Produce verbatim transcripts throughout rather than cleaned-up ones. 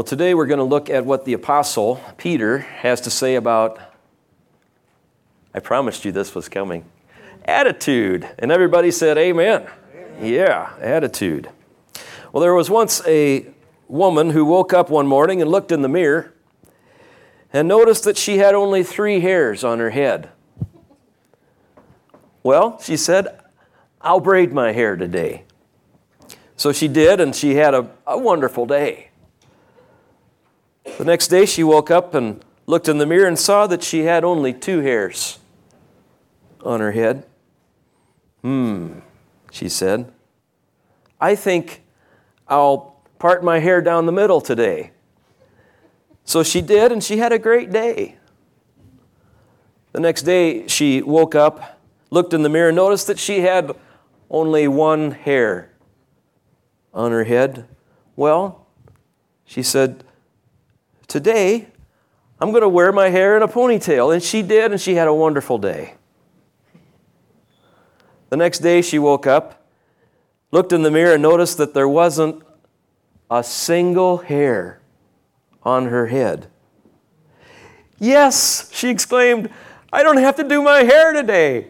Well, today we're going to look at what the Apostle Peter has to say about, I promised you this was coming, attitude. And everybody said amen. Amen. Yeah, attitude. Well, there was once a woman who woke up one morning and looked in the mirror and noticed that she had only three hairs on her head. Well, she said, I'll braid my hair today. So she did, and she had a, a wonderful day. The next day she woke up and looked in the mirror and saw that she had only two hairs on her head. Hmm, she said, I think I'll part my hair down the middle today. So she did, and she had a great day. The next day she woke up, looked in the mirror, and noticed that she had only one hair on her head. Well, she said, today, I'm going to wear my hair in a ponytail. And she did, and she had a wonderful day. The next day, she woke up, looked in the mirror, and noticed that there wasn't a single hair on her head. Yes, she exclaimed, I don't have to do my hair today.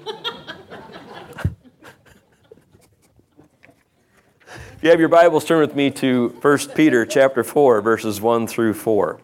If you have your Bibles, turn with me to First Peter chapter four, verses one through four.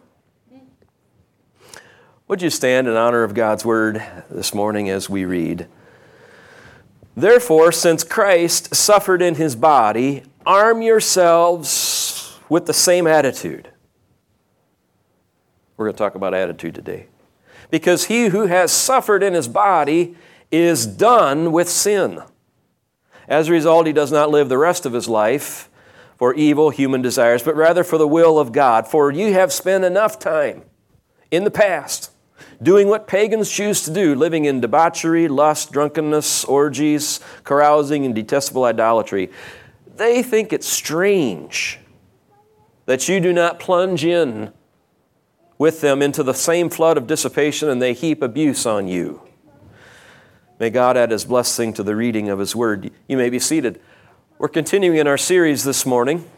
Would you stand in honor of God's word this morning as we read? Therefore, since Christ suffered in his body, arm yourselves with the same attitude. We're going to talk about attitude today. Because he who has suffered in his body is done with sin. As a result, he does not live the rest of his life for evil human desires, but rather for the will of God. For you have spent enough time in the past doing what pagans choose to do, living in debauchery, lust, drunkenness, orgies, carousing, and detestable idolatry. They think it strange that you do not plunge in with them into the same flood of dissipation, and they heap abuse on you. May God add his blessing to the reading of his word. You may be seated. We're continuing in our series this morning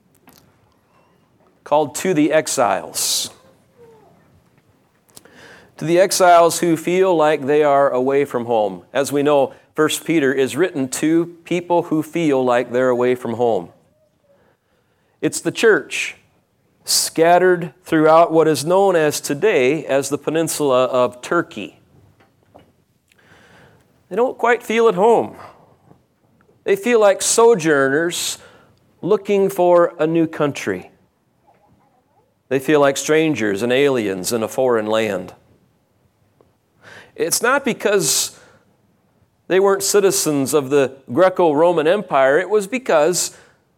called To the Exiles. To the exiles who feel like they are away from home. As we know, First Peter is written to people who feel like they're away from home. It's the church scattered throughout what is known as today as the peninsula of Turkey. They don't quite feel at home. They feel like sojourners looking for a new country. They feel like strangers and aliens in a foreign land. It's not because they weren't citizens of the Greco-Roman Empire. It was because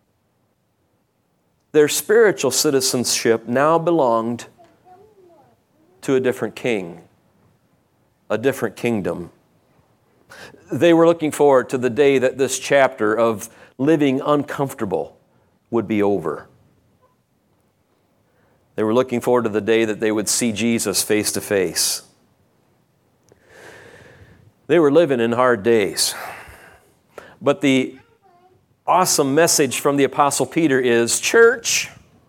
their spiritual citizenship now belonged to a different king, a different kingdom. They were looking forward to the day that this chapter of living uncomfortable would be over. They were looking forward to the day that they would see Jesus face to face. They were living in hard days. But the awesome message from the Apostle Peter is, church,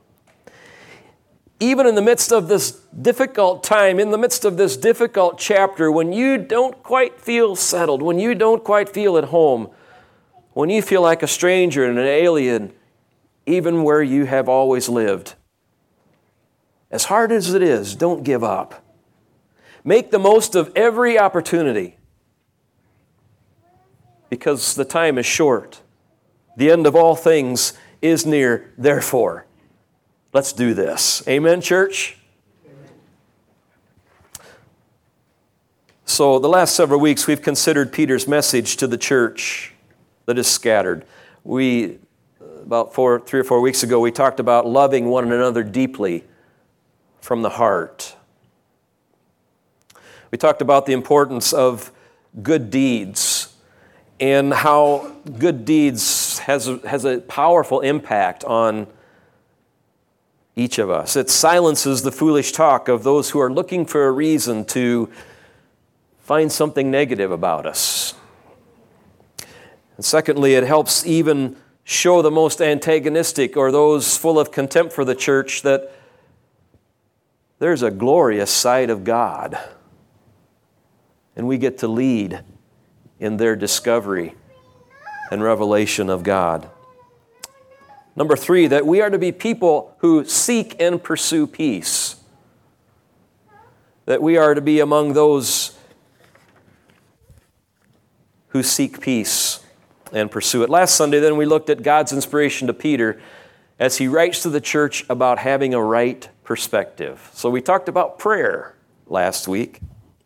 even in the midst of this difficult time, in the midst of this difficult chapter, when you don't quite feel settled, when you don't quite feel at home, when you feel like a stranger and an alien, even where you have always lived, as hard as it is, don't give up. Make the most of every opportunity, because the time is short. The end of all things is near, therefore. Let's do this. Amen, church? Amen. So the last several weeks we've considered Peter's message to the church that is scattered. We, about four, three or four weeks ago, we talked about loving one another deeply from the heart. We talked about the importance of good deeds and how good deeds has a, has a powerful impact on each of us. It silences the foolish talk of those who are looking for a reason to find something negative about us. And secondly, it helps even show the most antagonistic or those full of contempt for the church that there's a glorious side of God. And we get to lead in their discovery and revelation of God. Number three, that we are to be people who seek and pursue peace. That we are to be among those who seek peace and pursue it. Last Sunday, then, we looked at God's inspiration to Peter as he writes to the church about having a right perspective. So we talked about prayer last week.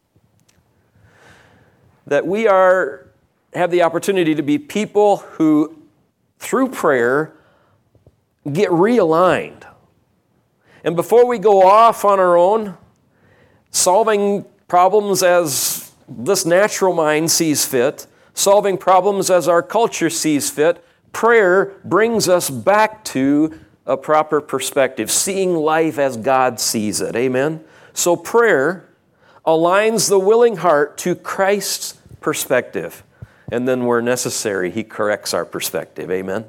That we are have the opportunity to be people who, through prayer, get realigned. And before we go off on our own, solving problems as this natural mind sees fit, solving problems as our culture sees fit, prayer brings us back to a proper perspective, seeing life as God sees it. Amen? So prayer aligns the willing heart to Christ's perspective. And then where necessary, He corrects our perspective. Amen?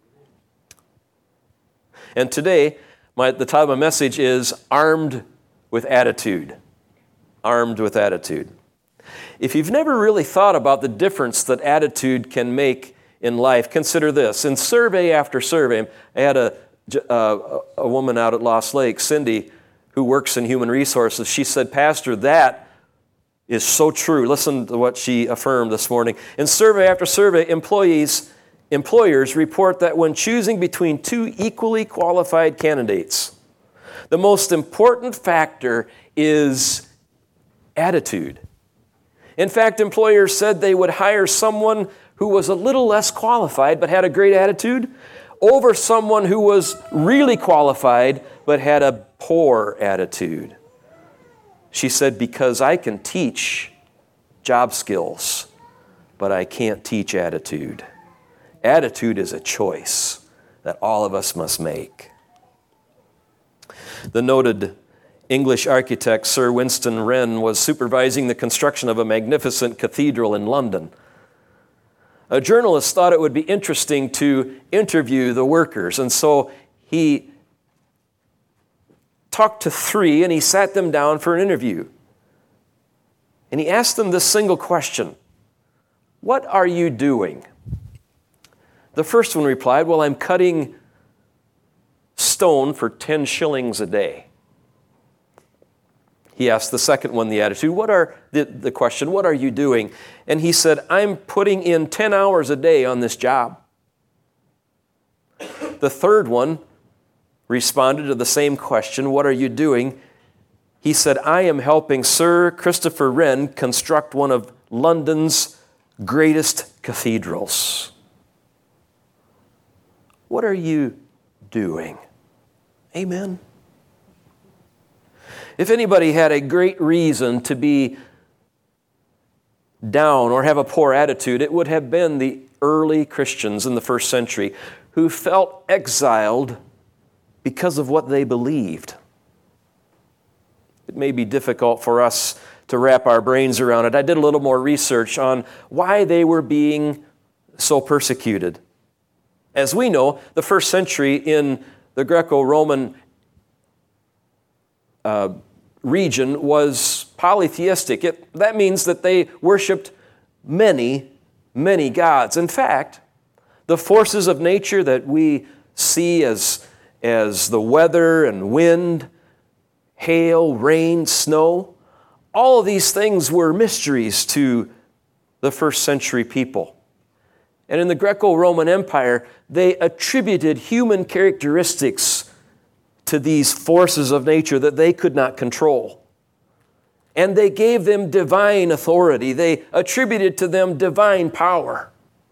And today, my, the title of my message is Armed with Attitude. Armed with Attitude. If you've never really thought about the difference that attitude can make in life, consider this. In survey after survey, I had a, a, a woman out at Lost Lake, Cindy, who works in human resources. She said, Pastor, that is so true. Listen to what she affirmed this morning. In survey after survey, employees, employers report that when choosing between two equally qualified candidates, the most important factor is attitude. In fact, employers said they would hire someone who was a little less qualified but had a great attitude over someone who was really qualified but had a poor attitude. She said, because I can teach job skills, but I can't teach attitude. Attitude is a choice that all of us must make. The noted English architect Sir Winston Wren was supervising the construction of a magnificent cathedral in London. A journalist thought it would be interesting to interview the workers, and so he talked to three, and he sat them down for an interview. And he asked them this single question: what are you doing? The first one replied, well, I'm cutting stone for ten shillings a day. He asked the second one the attitude, what are the, the question, what are you doing? And he said, I'm putting in ten hours a day on this job. The third one responded to the same question, what are you doing? He said, I am helping Sir Christopher Wren construct one of London's greatest cathedrals. What are you doing? Amen. If anybody had a great reason to be down or have a poor attitude, it would have been the early Christians in the first century who felt exiled because of what they believed. It may be difficult for us to wrap our brains around it. I did a little more research on why they were being so persecuted. As we know, the first century in the Greco-Roman uh, region was polytheistic. It, that means that they worshiped many, many gods. In fact, the forces of nature that we see as as the weather and wind, hail, rain, snow, all of these things were mysteries to the first century people. And in the Greco-Roman Empire, they attributed human characteristics to these forces of nature that they could not control. And they gave them divine authority. They attributed to them divine power.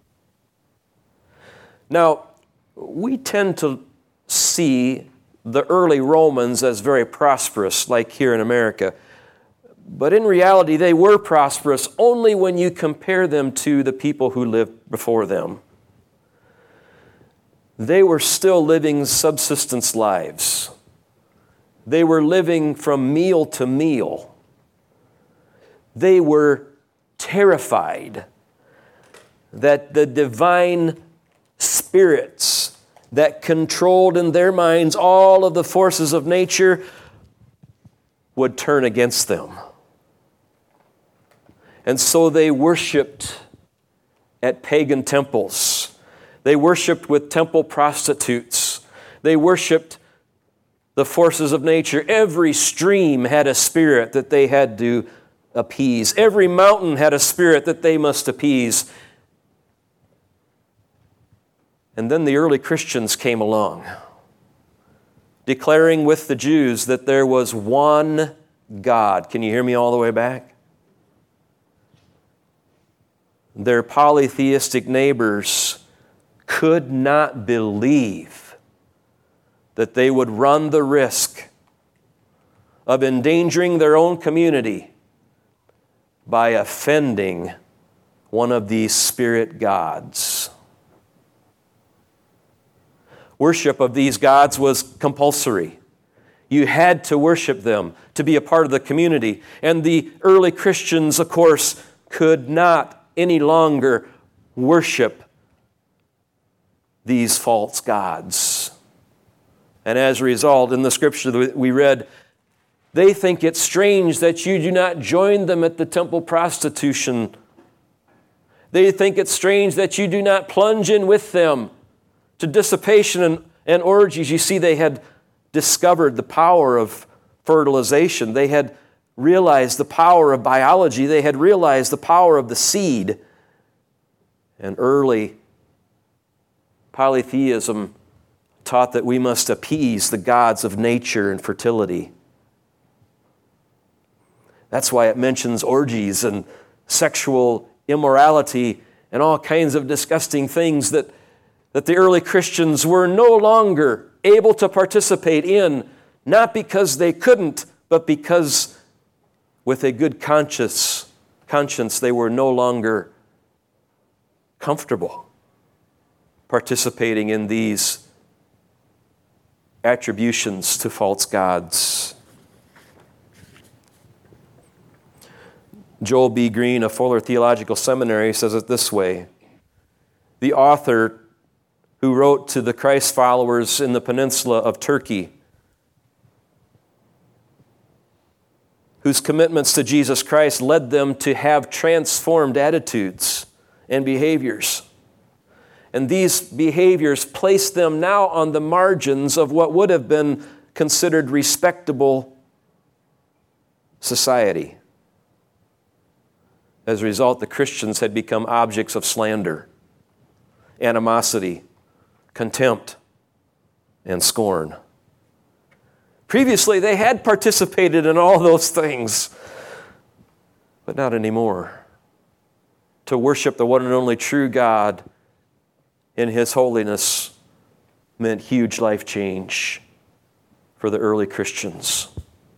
Now, we tend to see the early Romans as very prosperous, like here in America. But in reality, they were prosperous only when you compare them to the people who lived before them. They were still living subsistence lives. They were living from meal to meal. They were terrified that the divine spirits that controlled in their minds all of the forces of nature would turn against them. And so they worshiped at pagan temples. They worshiped with temple prostitutes. They worshiped the forces of nature. Every stream had a spirit that they had to appease. Every mountain had a spirit that they must appease. And then the early Christians came along, declaring with the Jews that there was one God. Can you hear me all the way back? Their polytheistic neighbors could not believe that they would run the risk of endangering their own community by offending one of these spirit gods. Worship of these gods was compulsory. You had to worship them to be a part of the community. And the early Christians, of course, could not any longer worship these false gods. And as a result, in the scripture that we read, they think it strange that you do not join them at the temple prostitution. They think it's strange that you do not plunge in with them to dissipation and, and orgies. You see, they had discovered the power of fertilization. They had realized the power of biology. They had realized the power of the seed. And early polytheism taught that we must appease the gods of nature and fertility. That's why it mentions orgies and sexual immorality and all kinds of disgusting things that, that the early Christians were no longer able to participate in, not because they couldn't, but because with a good conscience, conscience they were no longer comfortable participating in these attributions to false gods. Joel B. Green of Fuller Theological Seminary says it this way: the author who wrote to the Christ followers in the peninsula of Turkey, whose commitments to Jesus Christ led them to have transformed attitudes and behaviors. And these behaviors placed them now on the margins of what would have been considered respectable society. As a result, the Christians had become objects of slander, animosity, contempt, and scorn. Previously, they had participated in all those things, but not anymore. To worship the one and only true God in His holiness meant huge life change for the early Christians.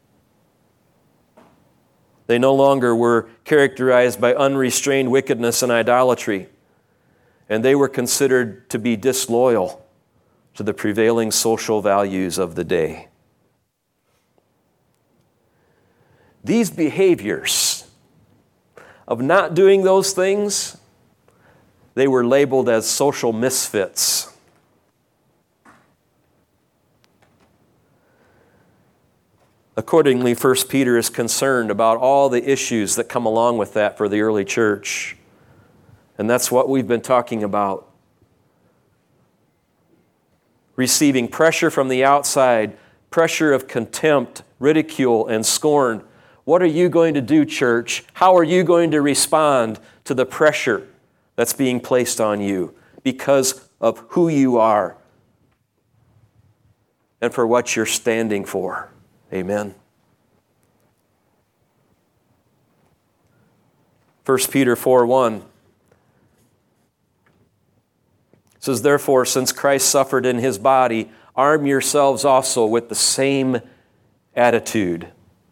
They no longer were characterized by unrestrained wickedness and idolatry, and they were considered to be disloyal to the prevailing social values of the day. These behaviors of not doing those things, they were labeled as social misfits. Accordingly, First Peter is concerned about all the issues that come along with that for the early church. And that's what we've been talking about. Receiving pressure from the outside, pressure of contempt, ridicule, and scorn. What are you going to do, church? How are you going to respond to the pressure that's being placed on you because of who you are and for what you're standing for? Amen. First Peter four one says, therefore, since Christ suffered in His body, arm yourselves also with the same attitude.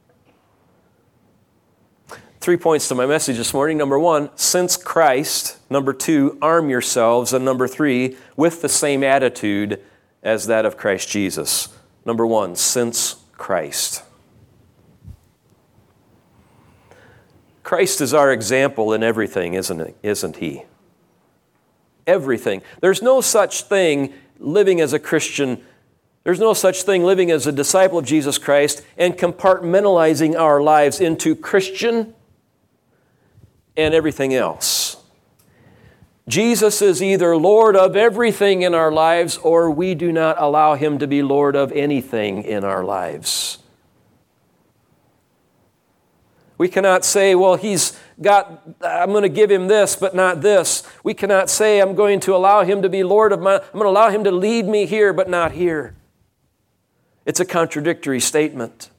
Three points to my message this morning. Number one, since Christ. Number two, arm yourselves. And number three, with the same attitude as that of Christ Jesus. Number one, since Christ. Christ is our example in everything, isn't it? Isn't He? everything. There's no such thing living as a Christian. There's no such thing living as a disciple of Jesus Christ and compartmentalizing our lives into Christian and everything else. Jesus is either Lord of everything in our lives, or we do not allow Him to be Lord of anything in our lives. We cannot say, well, He's got, I'm going to give Him this, but not this. We cannot say, I'm going to allow Him to be Lord of my, I'm going to allow Him to lead me here, but not here. It's a contradictory statement.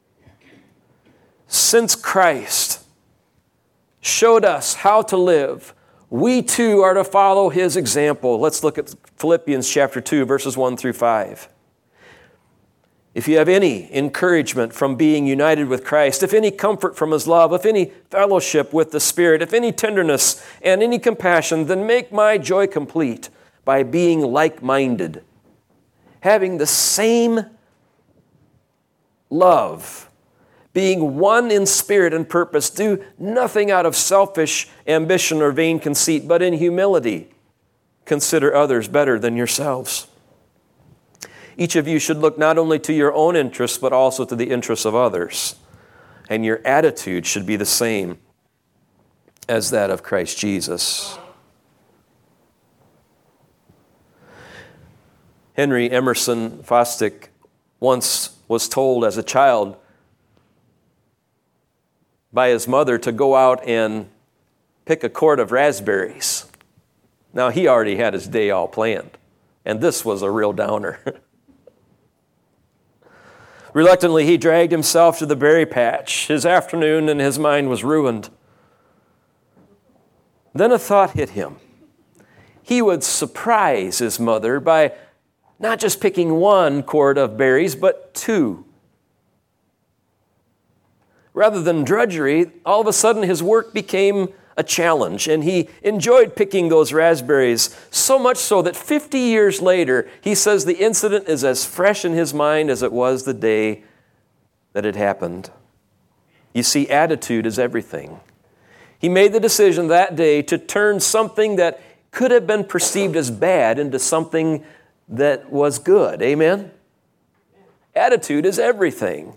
Since Christ showed us how to live, we too are to follow His example. Let's look at Philippians chapter two, verses one through five. If you have any encouragement from being united with Christ, if any comfort from His love, if any fellowship with the Spirit, if any tenderness and any compassion, then make my joy complete by being like-minded, having the same love, being one in spirit and purpose. Do nothing out of selfish ambition or vain conceit, but in humility consider others better than yourselves. Each of you should look not only to your own interests, but also to the interests of others. And your attitude should be the same as that of Christ Jesus. Henry Emerson Fosdick once was told as a child by his mother to go out and pick a quart of raspberries. Now, he already had his day all planned, and this was a real downer. Reluctantly, he dragged himself to the berry patch. His afternoon and his mind was ruined. Then a thought hit him. He would surprise his mother by not just picking one quart of berries, but two. Rather than drudgery, all of a sudden his work became a challenge, and he enjoyed picking those raspberries, so much so that fifty years later, he says the incident is as fresh in his mind as it was the day that it happened. You see, attitude is everything. He made the decision that day to turn something that could have been perceived as bad into something that was good. Amen? Attitude is everything.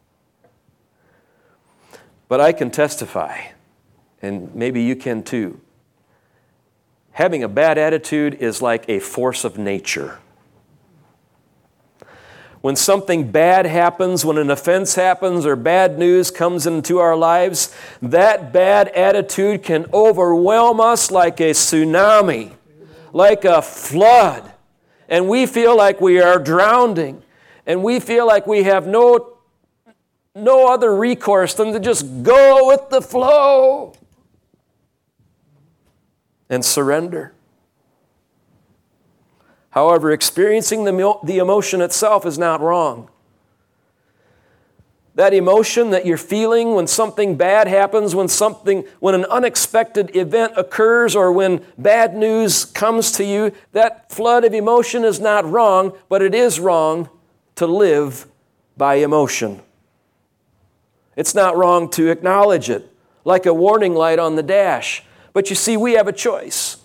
But I can testify, and maybe you can too. Having a bad attitude is like a force of nature. When something bad happens, when an offense happens or bad news comes into our lives, that bad attitude can overwhelm us like a tsunami, like a flood. And we feel like we are drowning. And we feel like we have no No other recourse than to just go with the flow and surrender. However, experiencing the, the emotion itself is not wrong. That emotion that you're feeling when something bad happens, when something, when an unexpected event occurs, or when bad news comes to you, that flood of emotion is not wrong, but it is wrong to live by emotion. It's not wrong to acknowledge it, like a warning light on the dash. But you see, we have a choice.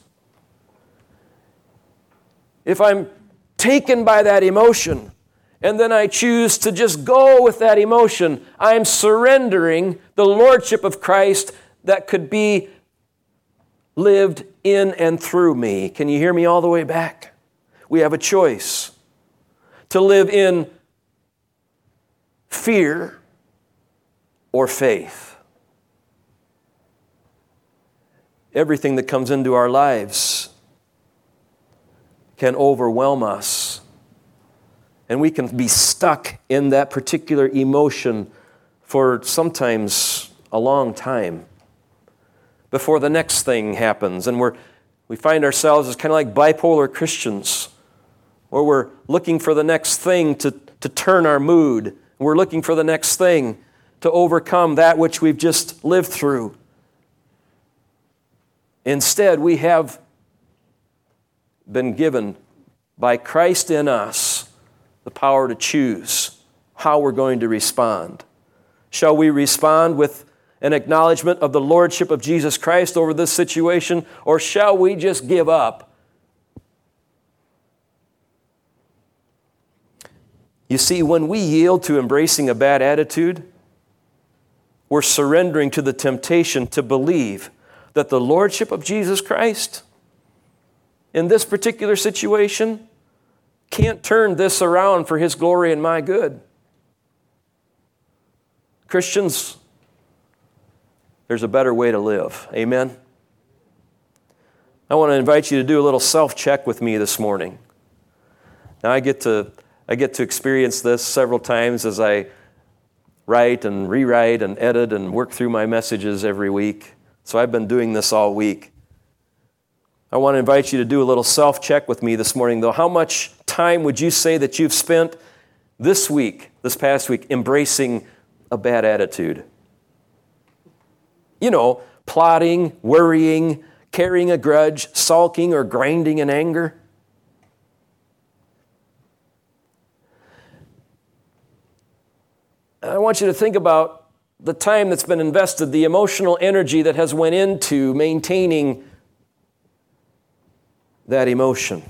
If I'm taken by that emotion, and then I choose to just go with that emotion, I'm surrendering the lordship of Christ that could be lived in and through me. Can you hear me all the way back? We have a choice to live in fear or faith. Everything that comes into our lives can overwhelm us, and we can be stuck in that particular emotion for sometimes a long time before the next thing happens, and we're we find ourselves as kind of like bipolar Christians, where we're looking for the next thing to, to turn our mood. We're looking for the next thing to overcome that which we've just lived through. Instead, we have been given by Christ in us the power to choose how we're going to respond. Shall we respond with an acknowledgement of the lordship of Jesus Christ over this situation, or shall we just give up You see, when we yield to embracing a bad attitude, we're surrendering to the temptation to believe that the lordship of Jesus Christ in this particular situation can't turn this around for His glory and my good. Christians, there's a better way to live. Amen? I want to invite you to do a little self-check with me this morning. Now, I get to I get to experience this several times as I write and rewrite and edit and work through my messages every week. So I've been doing this all week. I want to invite you to do a little self-check with me this morning, though. How much time would you say that you've spent this week, this past week, embracing a bad attitude? You know, plotting, worrying, carrying a grudge, sulking, or grinding in anger. I want you to think about the time that's been invested, the emotional energy that has went into maintaining that emotion.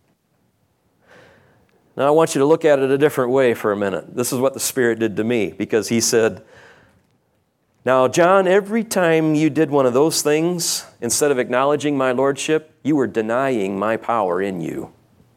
Now I want you to look at it a different way for a minute. This is what the Spirit did to me, because He said, "Now, John, every time you did one of those things, instead of acknowledging my lordship, you were denying my power in you.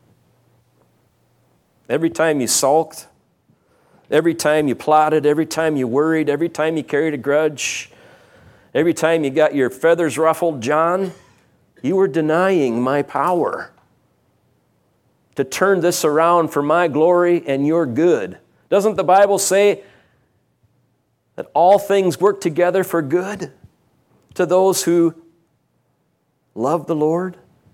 Every time you sulked, every time you plotted, every time you worried, every time you carried a grudge, every time you got your feathers ruffled, John, you were denying my power to turn this around for my glory and your good." Doesn't the Bible say that all things work together for good to those who love the Lord?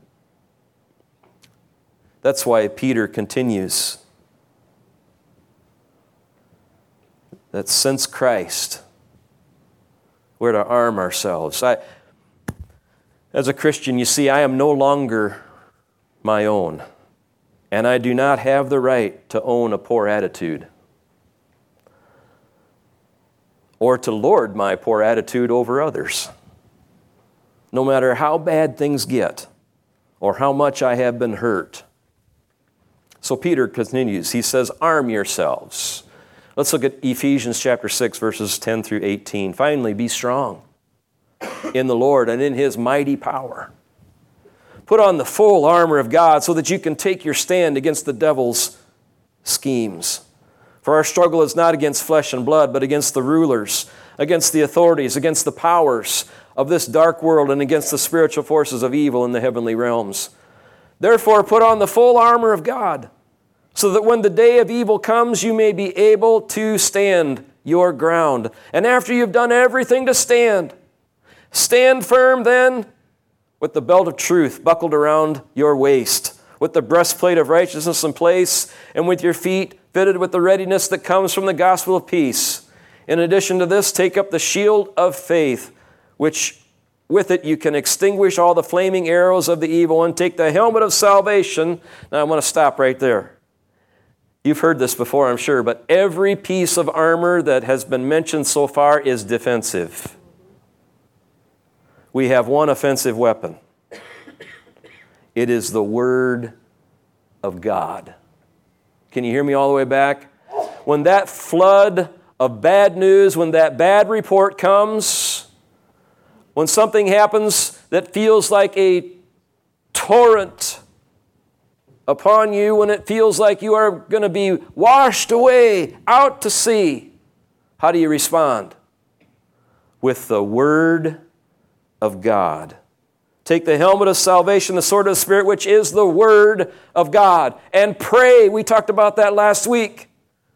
That's why Peter continues that since Christ, we're to arm ourselves. I, as a Christian, you see, I am no longer my own, and I do not have the right to own a poor attitude or to lord my poor attitude over others, no matter how bad things get or how much I have been hurt. So Peter continues. He says, arm yourselves. Let's look at Ephesians chapter six, verses ten through eighteen. Finally, be strong in the Lord and in His mighty power. Put on the full armor of God so that you can take your stand against the devil's schemes. For our struggle is not against flesh and blood, but against the rulers, against the authorities, against the powers of this dark world, and against the spiritual forces of evil in the heavenly realms. Therefore, put on the full armor of God, so that when the day of evil comes, you may be able to stand your ground. And after you've done everything to stand, stand firm then with the belt of truth buckled around your waist, with the breastplate of righteousness in place, and with your feet fitted with the readiness that comes from the gospel of peace. In addition to this, take up the shield of faith, which with it you can extinguish all the flaming arrows of the evil one. Take the helmet of salvation. Now I want to stop right there. You've heard this before, I'm sure, but every piece of armor that has been mentioned so far is defensive. We have one offensive weapon. It is the Word of God. Can you hear me all the way back? When that flood of bad news, when that bad report comes, when something happens that feels like a torrent upon you, when it feels like you are going to be washed away out to sea, how do you respond? With the Word of God. Take the helmet of salvation, the sword of the Spirit, which is the Word of God, and pray. We talked about that last week.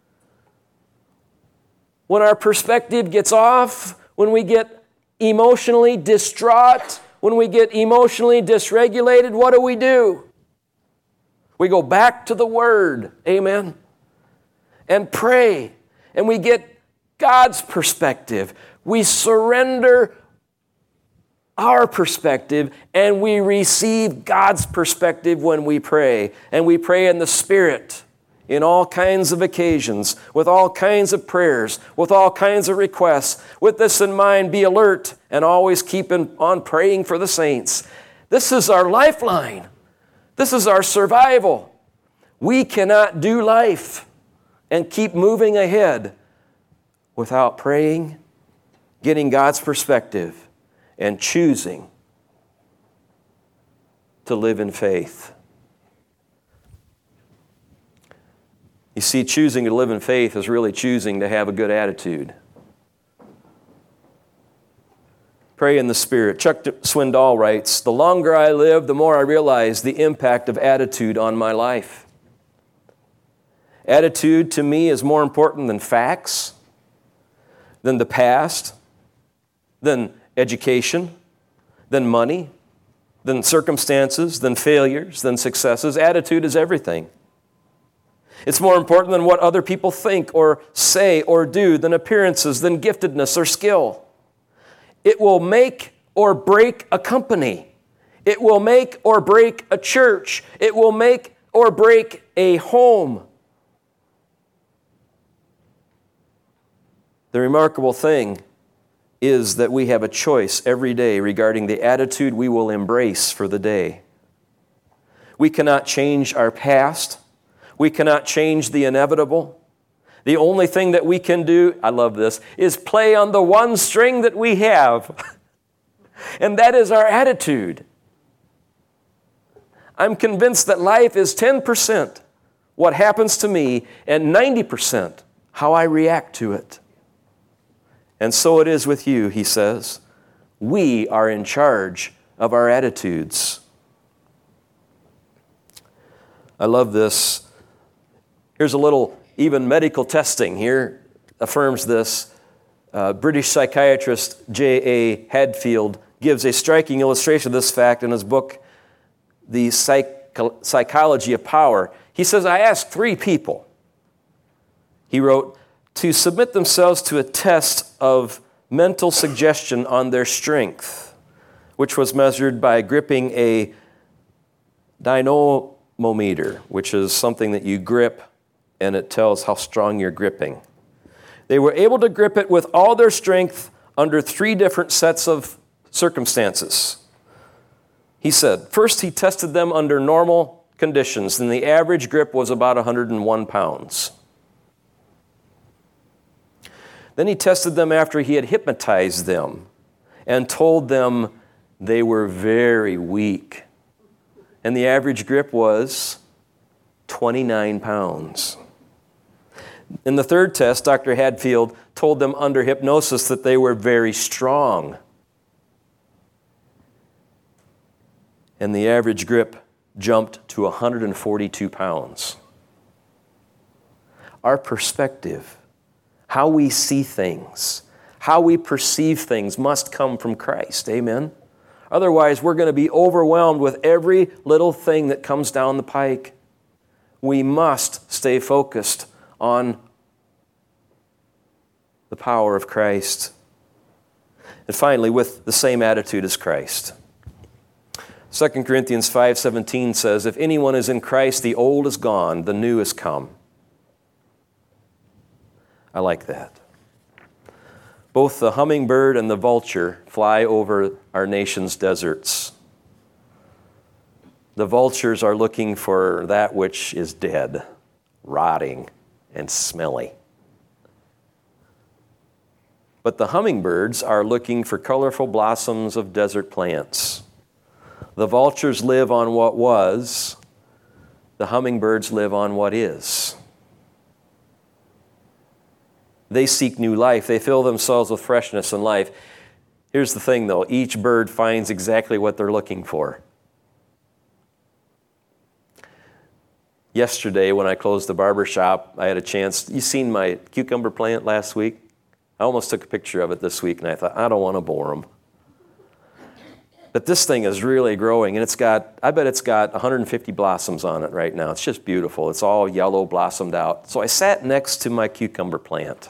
When our perspective gets off, when we get emotionally distraught, when we get emotionally dysregulated, what do we do? We go back to the Word, amen, and pray, and we get God's perspective. We surrender our perspective, and we receive God's perspective when we pray. And we pray in the Spirit in all kinds of occasions, with all kinds of prayers, with all kinds of requests. With this in mind, be alert and always keep on praying for the saints. This is our lifeline. This is our survival. We cannot do life and keep moving ahead without praying, getting God's perspective, and choosing to live in faith. You see, choosing to live in faith is really choosing to have a good attitude. Pray in the Spirit. Chuck Swindoll writes, "The longer I live, the more I realize the impact of attitude on my life. Attitude to me is more important than facts, than the past, than education, than money, than circumstances, than failures, than successes. Attitude is everything. It's more important than what other people think or say or do, than appearances, than giftedness or skill. It will make or break a company. It will make or break a church. It will make or break a home." The remarkable thing is that we have a choice every day regarding the attitude we will embrace for the day. We cannot change our past. We cannot change the inevitable. The only thing that we can do, I love this, is play on the one string that we have. And that is our attitude. I'm convinced that life is ten percent what happens to me and ninety percent how I react to it. And so it is with you, he says. We are in charge of our attitudes. I love this. Here's a little, even medical testing here affirms this. Uh, British psychiatrist J A Hadfield gives a striking illustration of this fact in his book, The Psych- Psychology of Power. He says, "I asked three people," he wrote, "to submit themselves to a test of mental suggestion on their strength, which was measured by gripping a dynamometer, which is something that you grip and it tells how strong you're gripping. They were able to grip it with all their strength under three different sets of circumstances." He said, first he tested them under normal conditions, and the average grip was about one hundred one pounds. Then he tested them after he had hypnotized them and told them they were very weak. And the average grip was twenty-nine pounds. In the third test, Doctor Hadfield told them under hypnosis that they were very strong. And the average grip jumped to one hundred forty-two pounds. Our perspective, how we see things, how we perceive things must come from Christ. Amen? Otherwise, we're going to be overwhelmed with every little thing that comes down the pike. We must stay focused on the power of Christ. And finally, with the same attitude as Christ. Second Corinthians five seventeen says, "If anyone is in Christ, the old is gone, the new is come." I like that. Both the hummingbird and the vulture fly over our nation's deserts. The vultures are looking for that which is dead, rotting, and smelly. But the hummingbirds are looking for colorful blossoms of desert plants. The vultures live on what was. The hummingbirds live on what is. They seek new life. They fill themselves with freshness and life. Here's the thing, though. Each bird finds exactly what they're looking for. Yesterday, when I closed the barber shop, I had a chance. You seen my cucumber plant last week? I almost took a picture of it this week, and I thought, I don't want to bore them. But this thing is really growing, and it's got, I bet it's got one hundred fifty blossoms on it right now. It's just beautiful. It's all yellow, blossomed out. So I sat next to my cucumber plant.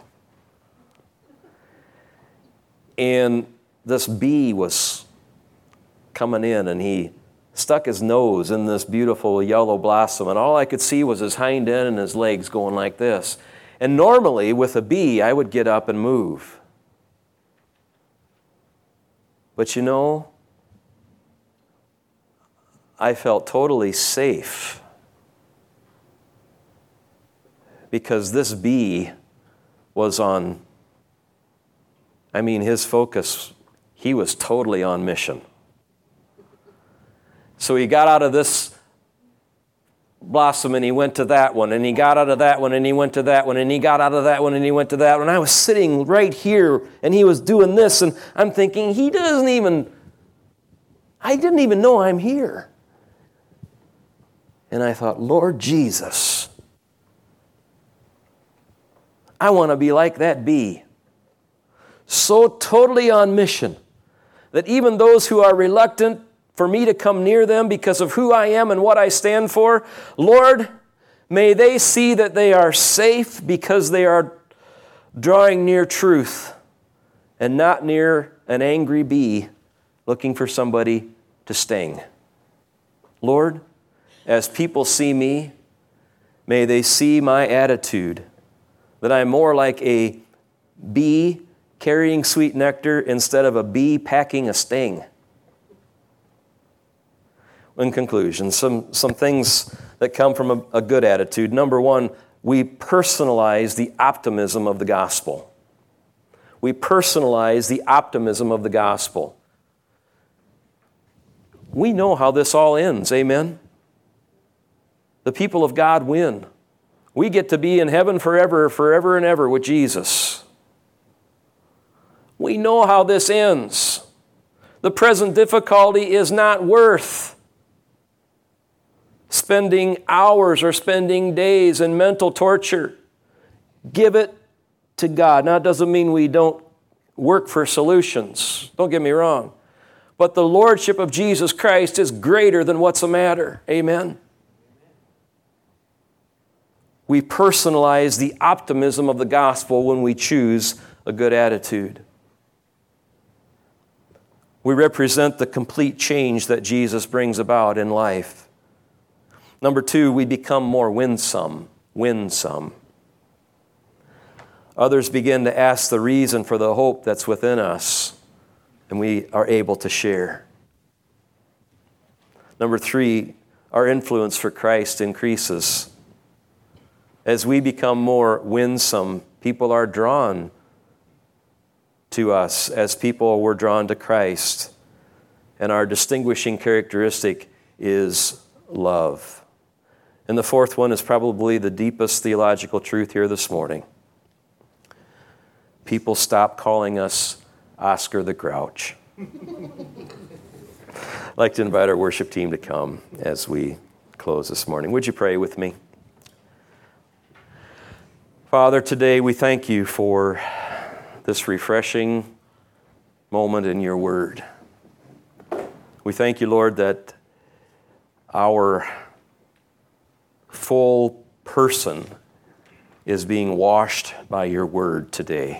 And this bee was coming in, and he stuck his nose in this beautiful yellow blossom, and all I could see was his hind end and his legs going like this. And normally, with a bee, I would get up and move. But you know, I felt totally safe because this bee was on, I mean, his focus, he was totally on mission. So he got out of this blossom and he went to that one, and he got out of that one and he went to that one, and he got out of that one and he went to that one. I was sitting right here and he was doing this, and I'm thinking, he doesn't even, I didn't even know I'm here. And I thought, Lord Jesus, I want to be like that bee, so totally on mission that even those who are reluctant for me to come near them because of who I am and what I stand for, Lord, may they see that they are safe because they are drawing near truth and not near an angry bee looking for somebody to sting. Lord, as people see me, may they see my attitude, that I'm more like a bee carrying sweet nectar instead of a bee packing a sting. In conclusion, some, some things that come from a, a good attitude. Number one, we personalize the optimism of the gospel. We personalize the optimism of the gospel. We know how this all ends, amen? The people of God win. We get to be in heaven forever, forever and ever with Jesus. We know how this ends. The present difficulty is not worth spending hours or spending days in mental torture. Give it to God. Now, it doesn't mean we don't work for solutions. Don't get me wrong. But the lordship of Jesus Christ is greater than what's the matter. Amen? We personalize the optimism of the gospel when we choose a good attitude. We represent the complete change that Jesus brings about in life. Number two, we become more winsome, winsome. Others begin to ask the reason for the hope that's within us, and we are able to share. Number three, our influence for Christ increases. As we become more winsome, people are drawn to us as people were drawn to Christ. And our distinguishing characteristic is love. And the fourth one is probably the deepest theological truth here this morning. People stop calling us Oscar the Grouch. I'd like to invite our worship team to come as we close this morning. Would you pray with me? Father, today we thank you for this refreshing moment in your word. We thank you, Lord, that our full person is being washed by your word today.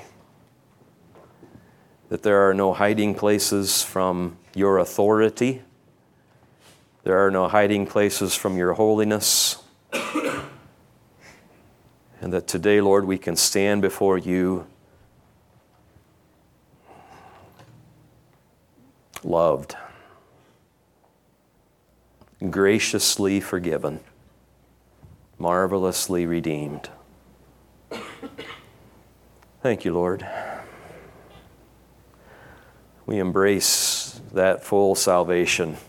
That there are no hiding places from your authority. There are no hiding places from your holiness. And that today, Lord, we can stand before you loved, graciously forgiven, marvelously redeemed. Thank you, Lord. We embrace that full salvation.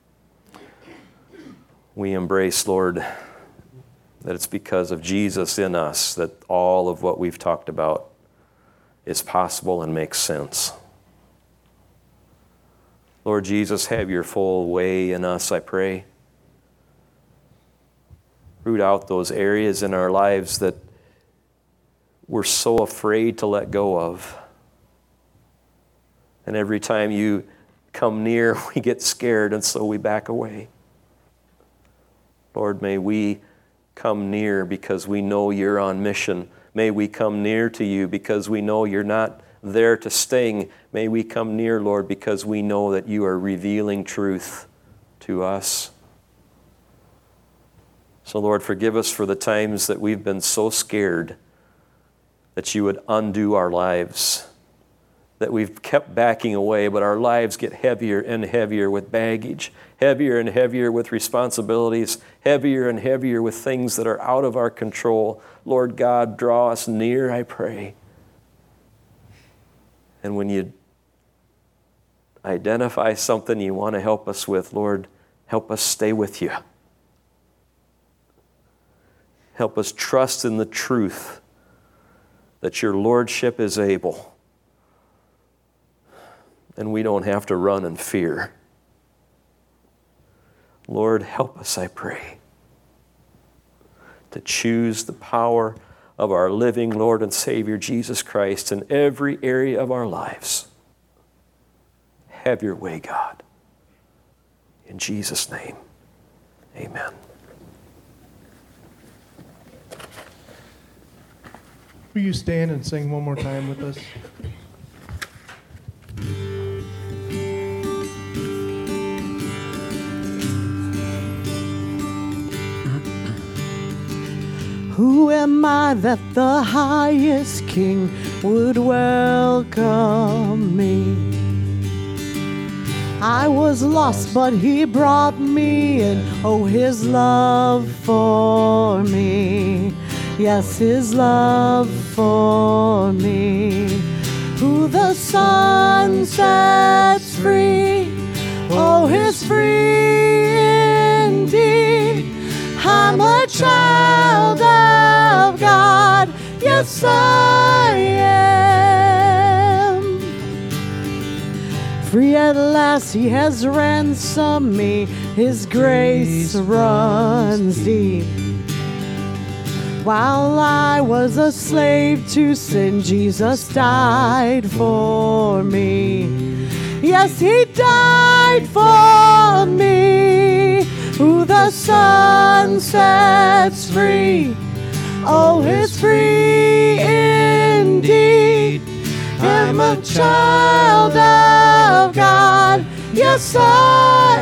We embrace, Lord, that it's because of Jesus in us that all of what we've talked about is possible and makes sense. Lord Jesus, have your full way in us, I pray. Root out those areas in our lives that we're so afraid to let go of. And every time you come near, we get scared, and so we back away. Lord, may we come near because we know you're on mission. May we come near to you because we know you're not there to sting. May we come near, Lord, because we know that you are revealing truth to us. So, Lord, forgive us for the times that we've been so scared that you would undo our lives, that we've kept backing away, but our lives get heavier and heavier with baggage, heavier and heavier with responsibilities, heavier and heavier with things that are out of our control. Lord God, draw us near, I pray. And when you identify something you want to help us with, Lord, help us stay with you. Help us trust in the truth that your Lordship is able. And we don't have to run in fear. Lord, help us, I pray, to choose the power of our living Lord and Savior Jesus Christ in every area of our lives. Have your way, God. In Jesus' name, amen. Will you stand and sing one more time with us? Who am I that the highest King would welcome me? I was lost, but he brought me in. Oh, his love for me. Yes, his love for me. Who the Son sets free. Oh, his free indeed. I'm a child of God. Yes, I am. Free at last, he has ransomed me. His grace runs deep. While I was a slave to sin, Jesus died for me. Yes, he died for me. Who the Son sets free. Oh, his free indeed. I'm a child of God. Yes, I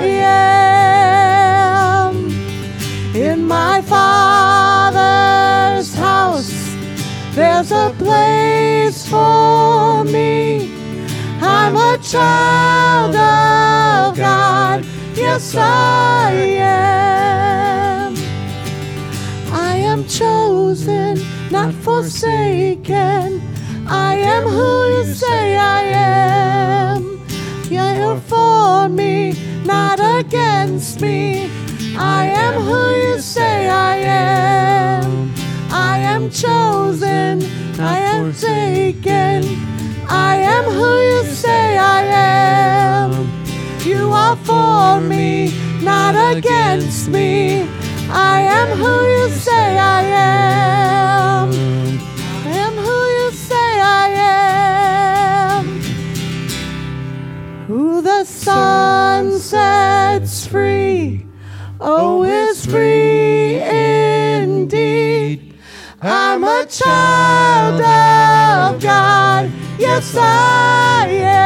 am. In my Father's house, there's a place for me. I'm a child of God. Yes, I am. I am chosen, not forsaken. I am who you say I am. You're for me, not against me. I am who you say I am. I am chosen, I am taken. I am who you say I am. You are for me, not against me. I am who you say I am. I am who you say I am. Who the Son sets free, oh, is free indeed. I'm a child of God. Yes, I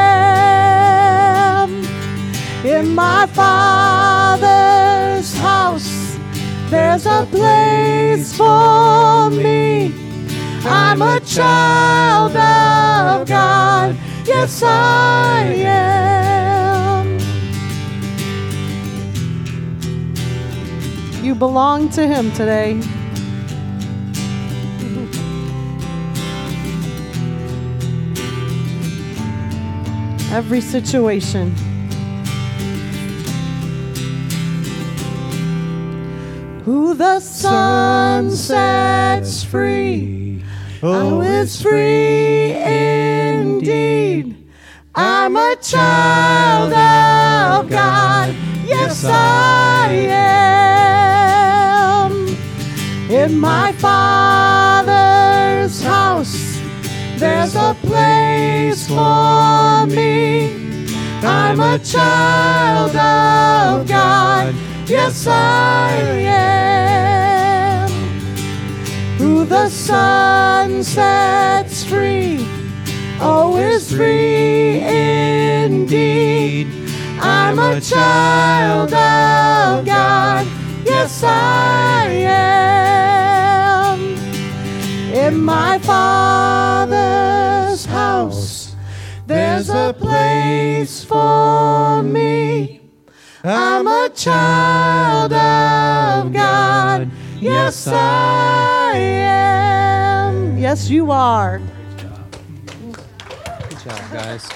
am. In my Father's house, there's a place for me. I'm a child of God. Yes, I am. You belong to him today. Every situation. Who the Son sets free, oh, is free indeed. I'm a child of God. Yes, I am. In my Father's house, there's a place for me. I'm a child of God. Yes, I am. Who the Son sets free, oh, is free indeed. I'm a child of God. Yes, I am. In my Father's house, There's a place for me. I'm a child of God. Yes, I am. Yes, you are. Good job, guys.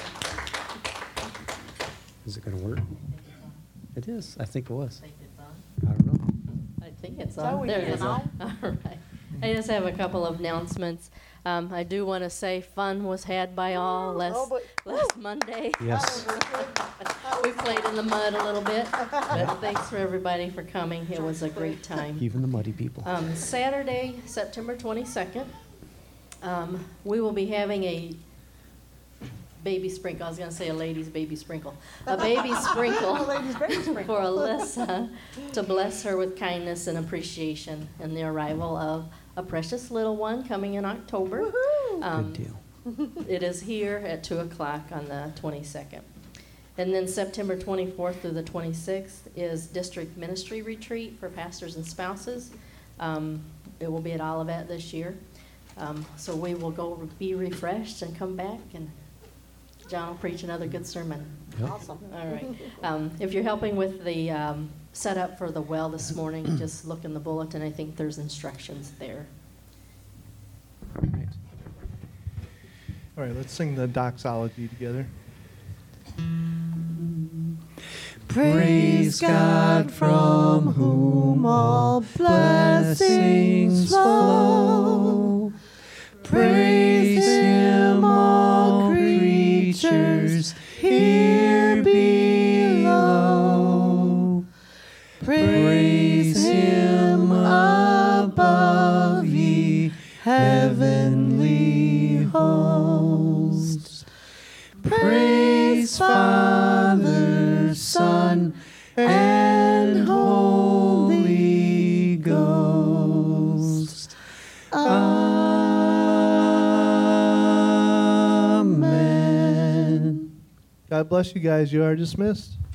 Is it going to work? It is. I think it was. I don't know. I think it's on. There it is. All right. I just have a couple of announcements. Um, I do want to say fun was had by all last, last Monday. Yes. We played in the mud a little bit, but thanks for everybody for coming. It was a great time. Even the muddy people. Um, Saturday, September twenty-second, um, we will be having a baby sprinkle. I was going to say a lady's baby sprinkle. A baby sprinkle for Alyssa to bless her with kindness and appreciation in the arrival of a precious little one coming in October. Um, Good deal. It is here at two o'clock on the twenty-second. And then September twenty-fourth through the twenty-sixth is District Ministry Retreat for pastors and spouses. Um, it will be at Olivet this year. Um, so we will go be refreshed and come back, and John will preach another good sermon. Yep. Awesome. All right. Um, if you're helping with the um, setup for the well this morning, just look in the bulletin. I think there's instructions there. All right. All right, let's sing the doxology together. Praise God from whom all blessings flow. Praise Him, all creatures here below. Praise Him above, ye heavenly hosts. Praise Father, Son, and Holy Ghost. Amen. God bless you guys. You are dismissed.